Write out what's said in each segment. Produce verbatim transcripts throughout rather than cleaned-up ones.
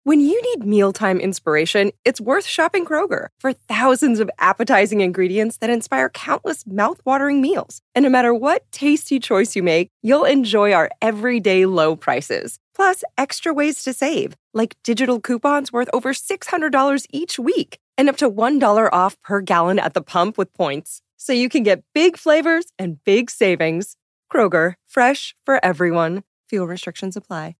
When you need mealtime inspiration, it's worth shopping Kroger for thousands of appetizing ingredients that inspire countless mouthwatering meals. And no matter what tasty choice you make, you'll enjoy our everyday low prices. Plus, extra ways to save, like digital coupons worth over six hundred dollars each week and up to one dollar off per gallon at the pump with points. So you can get big flavors and big savings. Kroger, fresh for everyone. Fuel restrictions apply.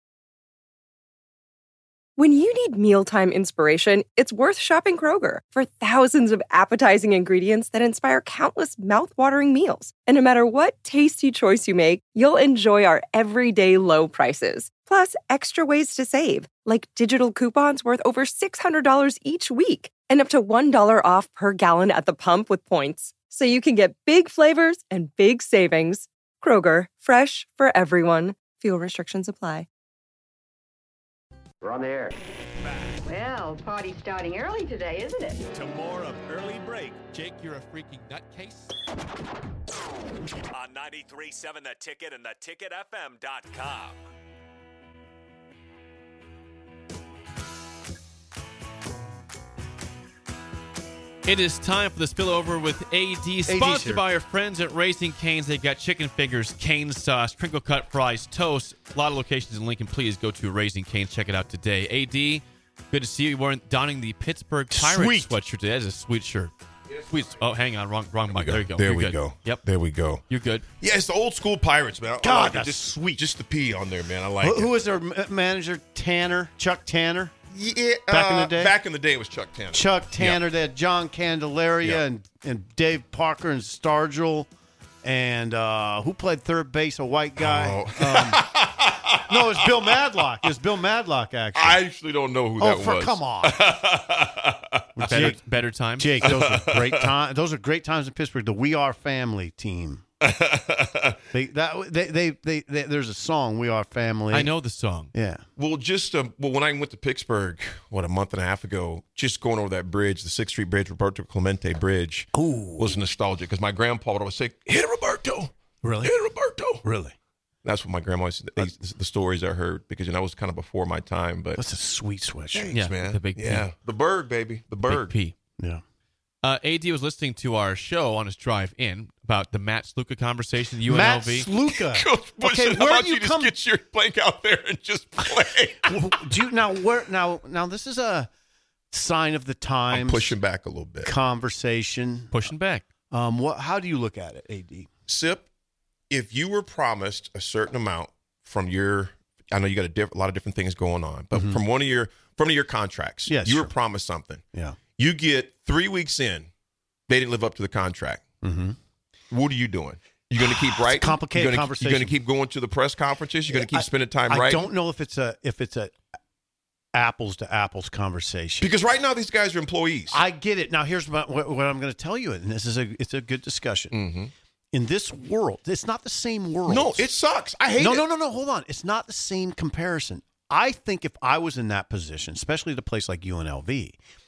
When you need mealtime inspiration, it's worth shopping Kroger for thousands of appetizing ingredients that inspire countless mouthwatering meals. And no matter what tasty choice you make, you'll enjoy our everyday low prices. Plus, extra ways to save, like digital coupons worth over six hundred dollars each week and up to one dollar off per gallon at the pump with points. So you can get big flavors and big savings. Kroger, fresh for everyone. Fuel restrictions apply. We're on the air. Well, party's starting early today, isn't it? To more of Early Break. Jake, you're a freaking nutcase. On ninety-three point seven The Ticket and the ticket f m dot com. It is time for the spillover with A D, sponsored here. by our friends at Raising Cane's. They've got chicken fingers, cane sauce, crinkle cut fries, toast. A lot of locations in Lincoln. Please go to Raising Cane's. Check it out today. A D, good to see you. You weren't donning the Pittsburgh Pirates Sweet. sweatshirt today. That is a sweet shirt. Sweet. Oh, hang on. Wrong wrong mic. There you go. There You're we good. go. Yep. There we go. You're good. Yeah, it's the old school Pirates, man. I God, like it. that's just sweet. Just the P on there, man. I like Who, it. who was their ma- manager? Tanner, Chuck Tanner. Yeah, Back in the uh, day? Back in the day, it was Chuck Tanner. Chuck Tanner. Yeah. They had John Candelaria Yeah. and, and Dave Parker and Stargell. And uh, who played third base? A white guy. Oh. Um, no, it was Bill Madlock. It was Bill Madlock, actually. I actually don't know who oh, that for, was. come on. Better, Jake, better times. Jake, those are great times. Those are great times in Pittsburgh. The We Are Family team. they, that, they, they, they, they, there's a song, We Are Family. I know the song. Yeah. Well, just uh, well, when I went to Pittsburgh, what, a month and a half ago, just going over that bridge, the sixth Street Bridge, Roberto Clemente Bridge, Ooh. was nostalgic because my grandpa would always say, "Hit it, Roberto." Really? Hit it, Roberto. Really? That's what my grandma used to, the, the stories I heard, because you know, that was kind of before my time. But That's a sweet sweatshirt. thanks, Yeah, man. the big yeah, P. the Berg, baby, the Berg. Big P. Yeah. Uh, A D was listening to our show on his drive in about the Matt Sluka conversation, U N L Matt V. Sluka. Coach Bush, Okay, how where about do you you just come? get your blank out there and just play? Do you now? Where now? Now this is a sign of the times. I'm pushing back a little bit. Conversation. Pushing back. Um. What? How do you look at it, A D? Sip, if you were promised a certain amount from your, I know you got a, diff, a lot of different things going on, but from one of your from one of your contracts, Yes, you sure. were promised something. Yeah. You get three weeks in, they didn't live up to the contract. Mm-hmm. What are you doing? You're going to keep writing? complicated you're gonna, conversation. You're going to keep going to the press conferences? You're going to keep I- spending time I writing? don't know if it's a if it's a apples to apples conversation. Because right now these guys are employees. I get it. Now here's what, what, what I'm going to tell you, and this is a it's a good discussion. mm-hmm. In this world, it's not the same world. No, it sucks. I hate no, it. No, no, no, Hold on. It's not the same comparison. I think if I was in that position, especially at a place like U N L V,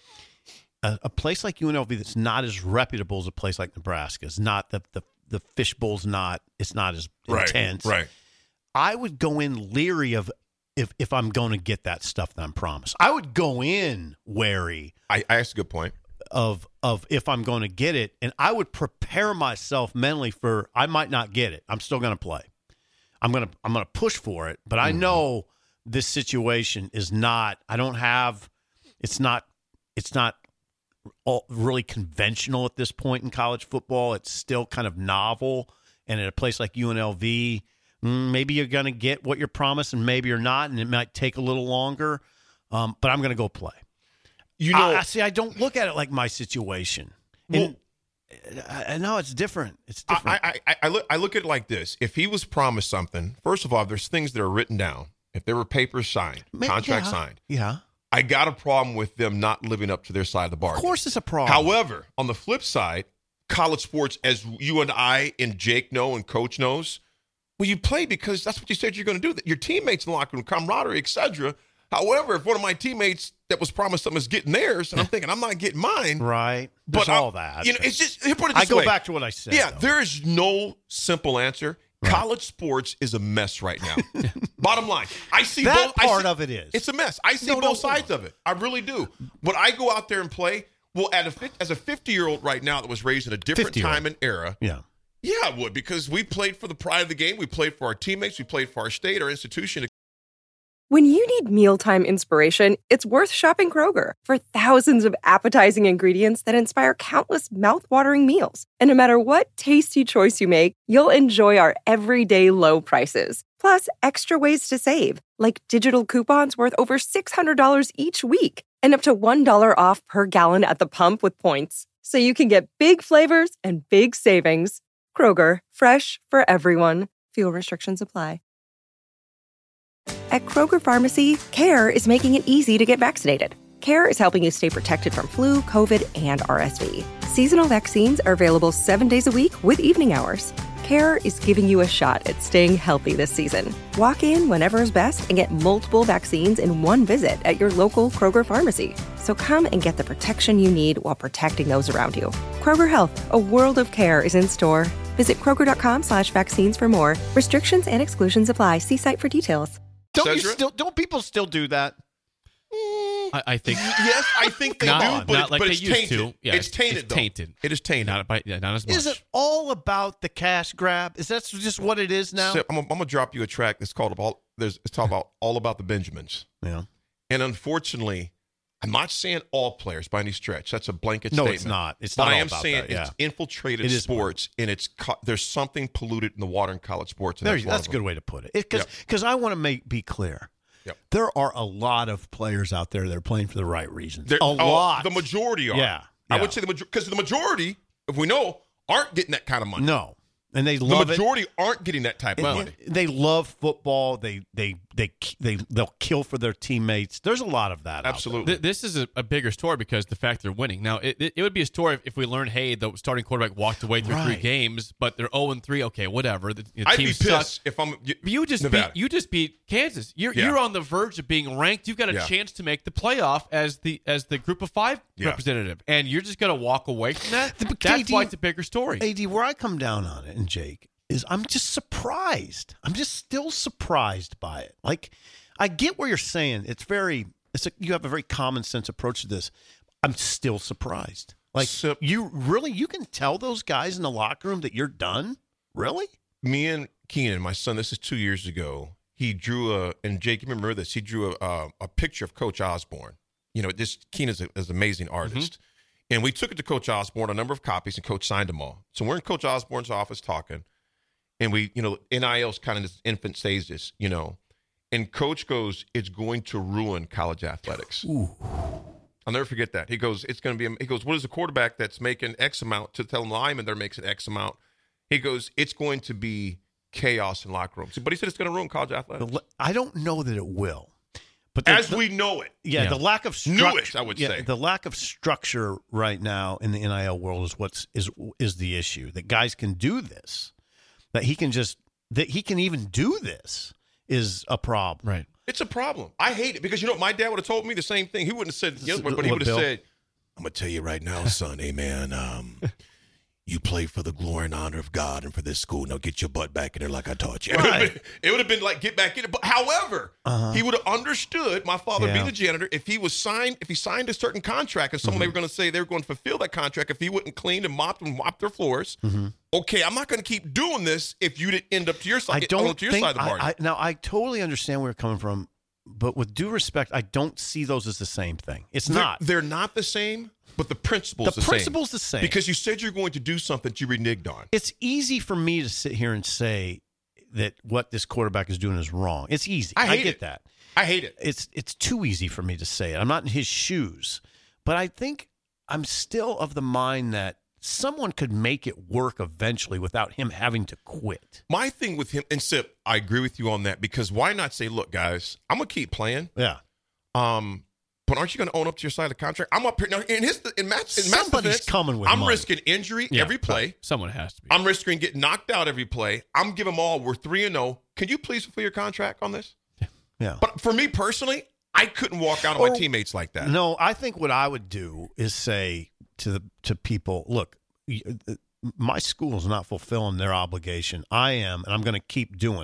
a, a place like U N L V that's not as reputable as a place like Nebraska, is not the the the fishbowl's not it's not as Right, intense. right. I would go in leery of if if I'm going to get that stuff that I'm promised. I would go in wary I, I asked a good point. of of if I'm going to get it, and I would prepare myself mentally for I might not get it. I'm still going to play. I'm going to I'm going to push for it, but I Mm-hmm. know this situation is not. I don't have. It's not. It's not all really conventional at this point in college football. It's still kind of novel, and at a place like U N L V, mm, maybe you're going to get what you're promised, and maybe you're not, and it might take a little longer. Um, but I'm going to go play. You know, I, I see. I don't look at it like my situation. And I, I know it's different. It's different. I, I, I, look, I look at it like this. If he was promised something, first of all, there's things that are written down. If there were papers signed, Ma- contracts yeah. signed, Yeah. I got a problem with them not living up to their side of the bargain. Of course, it's a problem. However, on the flip side, college sports, as you and I and Jake know and Coach knows, well, you play because that's what you said you're going to do. Your teammates in the locker room, camaraderie, et cetera. However, if one of my teammates that was promised something is getting theirs, and I'm thinking I'm not getting mine, right? but There's I- all that. You know, it's just here, put it I this go way. back to what I said. Yeah, though. there is no simple answer. Right. College sports is a mess right now. Bottom line, I see That both. I part see, of it is. It's a mess. I see No, no, both sides of it. I really do. When I go out there and play, well, at a, as a fifty-year-old right now that was raised in a different fifty-year-old. time and era, Yeah. yeah, I would, because we played for the pride of the game. We played for our teammates. We played for our state, our institution. When you need mealtime inspiration, it's worth shopping Kroger for thousands of appetizing ingredients that inspire countless mouthwatering meals. And no matter what tasty choice you make, you'll enjoy our everyday low prices. Plus, extra ways to save, like digital coupons worth over six hundred dollars each week and up to one dollar off per gallon at the pump with points. So you can get big flavors and big savings. Kroger, fresh for everyone. Fuel restrictions apply. At Kroger Pharmacy, CARE is making it easy to get vaccinated. CARE is helping you stay protected from flu, COVID, and R S V. Seasonal vaccines are available seven days a week with evening hours. CARE is giving you a shot at staying healthy this season. Walk in whenever is best and get multiple vaccines in one visit at your local Kroger Pharmacy. So come and get the protection you need while protecting those around you. Kroger Health, a world of care, is in store. Visit Kroger.com slash vaccines for more. Restrictions and exclusions apply. See site for details. Don't you Cedra? still? Don't people still do that? I, I think Yes, I think they Not- do, but, not it's, like but they it's used tainted. to. Yeah, it's it's- tainted. it's though. tainted. It is tainted. not by, yeah, not as much. Is it all about the cash grab? Is that just what it is now? So I'm, I'm gonna drop you a track that's called all. There's it's talking about all about the Benjamins, Yeah. and unfortunately, I'm not saying all players by any stretch. That's a blanket No, statement. it's not. It's but not I all am about saying that, yeah. it's infiltrated It is sports, and it's co- there's something polluted in the water in college sports. And There, that's you- one that's a of good them. way to put it. Because because I want to make be clear. Yep. There are a lot of players out there that are playing for the right reasons. There- a oh, lot. The majority are. Yeah, I yeah. would say the majority because the majority, if we know, aren't getting that kind of money. No, and they the love it. majority aren't getting that type of And- money. and They love football. They they they they they'll kill for their teammates. There's a lot of that. out there. Absolutely. Th- This is a, a bigger story because the fact they're winning. Now, it, it, it would be a story if, if we learned, hey, the starting quarterback walked away through three Right. games, but they're oh and three. Okay, whatever. The, the I'd team be sucks. pissed if I'm. y- You just Nevada. beat you just beat Kansas. You're Yeah. you're on the verge of being ranked. You've got a Yeah. chance to make the playoff as the as the group of five Yeah. representative, and you're just going to walk away from that. The- That's K D why it's a bigger story. A D, where I come down on it, and Jake, is I'm just surprised. I'm just still surprised by it. Like, I get where you're saying. It's very, it's a, you have a very common sense approach to this. I'm still surprised. Like, So- you really, you can tell those guys in the locker room that you're done? Really? Me and Keenan, my son, this is two years ago. He drew a, and Jake, you remember this? He drew a a, a picture of Coach Osborne. You know, this Keenan is, a, is an amazing artist. And we took it to Coach Osborne, a number of copies, and Coach signed them all. So we're in Coach Osborne's office talking, and we, you know, N I L's kind of this infant stages, you know. And Coach goes, it's going to ruin college athletics. Ooh. I'll never forget that. He goes, it's going to be, he goes, what is a quarterback that's making X amount to tell them lineman they're making X amount? He goes, it's going to be chaos in locker rooms. But he said it's going to ruin college athletics. I don't know that it will. But the- As the- we know it. Yeah, Yeah. the lack of structure. Newish, I would yeah, say. the lack of structure right now in the N I L world is what's is is the issue. That guys can do this, that he can just that he can even do this is a problem. Right. It's a problem. I hate it because, you know, my dad would have told me the same thing. He wouldn't have said, you know, but he What, would have Bill? said, I'm going to tell you right now, son, hey, man, um, you play for the glory and honor of God and for this school. Now get your butt back in there like I taught you. It would have been, it would have been like, get back in it. But however, Uh-huh. he would have understood, my father Yeah. being a janitor, if he was signed, if he signed a certain contract and someone Mm-hmm. they were going to say they were going to fulfill that contract if he wouldn't clean and mop and mop their floors. Mm-hmm. Okay, I'm not going to keep doing this if you didn't end up to your side, I don't to your think side of the party. I, I, now I totally understand where you're coming from, but with due respect, I don't see those as the same thing. It's They're- not. They're not the same, but the principle's The the, principle's same. the same. Because you said you're going to do something that you reneged on. It's easy for me to sit here and say that what this quarterback is doing is wrong. It's easy. I hate get it. that. I hate it. It's it's too easy for me to say it. I'm not in his shoes, but I think I'm still of the mind that someone could make it work eventually without him having to quit. My thing with him, and Sip, I agree with you on that because why not say, look, guys, I'm going to keep playing. Yeah. Um, but aren't you going to own up to your side of the contract? I'm up here. Now, in his, in Matt's, in Matt's Somebody's defense, coming with I'm money. risking injury Yeah, every play. Someone has to be. I'm risking getting knocked out every play. I'm giving them all, we're three and oh. Can you please fulfill your contract on this? Yeah. But for me personally, I couldn't walk out on Oh, my teammates like that. No, I think what I would do is say to the to people, look, y- uh, my school's not fulfilling their obligation. I am, and I'm going to keep doing it.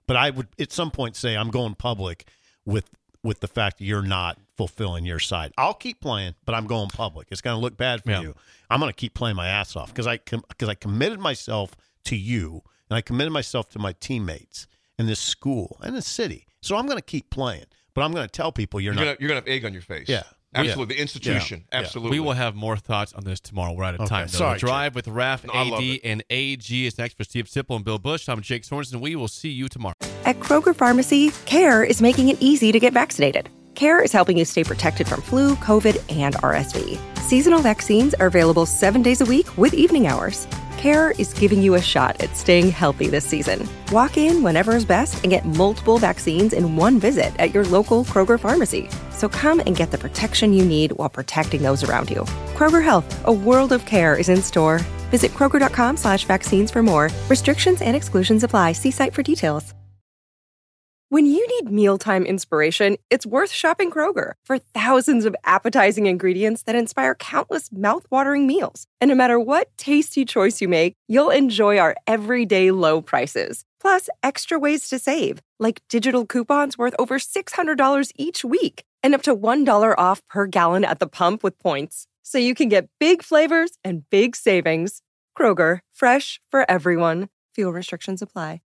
But I would at some point say I'm going public with with the fact that you're not fulfilling your side. I'll keep playing, but I'm going public. It's going to look bad for Yeah. you. I'm going to keep playing my ass off because I because I committed myself to you and I committed myself to my teammates in this school and this city. So I'm going to keep playing, but I'm going to tell people you're, You're not. gonna, you're gonna have egg on your face. Yeah. Absolutely. The institution. Yeah. Absolutely. We will have more thoughts on this tomorrow. We're out of Okay. time, though. Sorry, The Drive with Raf, No, I love A D, it. and A G is next for Steve Sipple and Bill Bush. I'm Jake Sorensen. We will see you tomorrow. At Kroger Pharmacy, CARE is making it easy to get vaccinated. CARE is helping you stay protected from flu, COVID, and R S V. Seasonal vaccines are available seven days a week with evening hours. CARE is giving you a shot at staying healthy this season. Walk in whenever is best and get multiple vaccines in one visit at your local Kroger pharmacy. So come and get the protection you need while protecting those around you. Kroger Health, a world of care is in store. Visit Kroger.com slash vaccines for more. Restrictions and exclusions apply. See site for details. When you need mealtime inspiration, it's worth shopping Kroger. For thousands of appetizing ingredients that inspire countless mouth-watering meals. And no matter what tasty choice you make, you'll enjoy our everyday low prices. Plus, extra ways to save, like digital coupons worth over six hundred dollars each week and up to one dollar off per gallon at the pump with points. So you can get big flavors and big savings. Kroger, fresh for everyone. Fuel restrictions apply.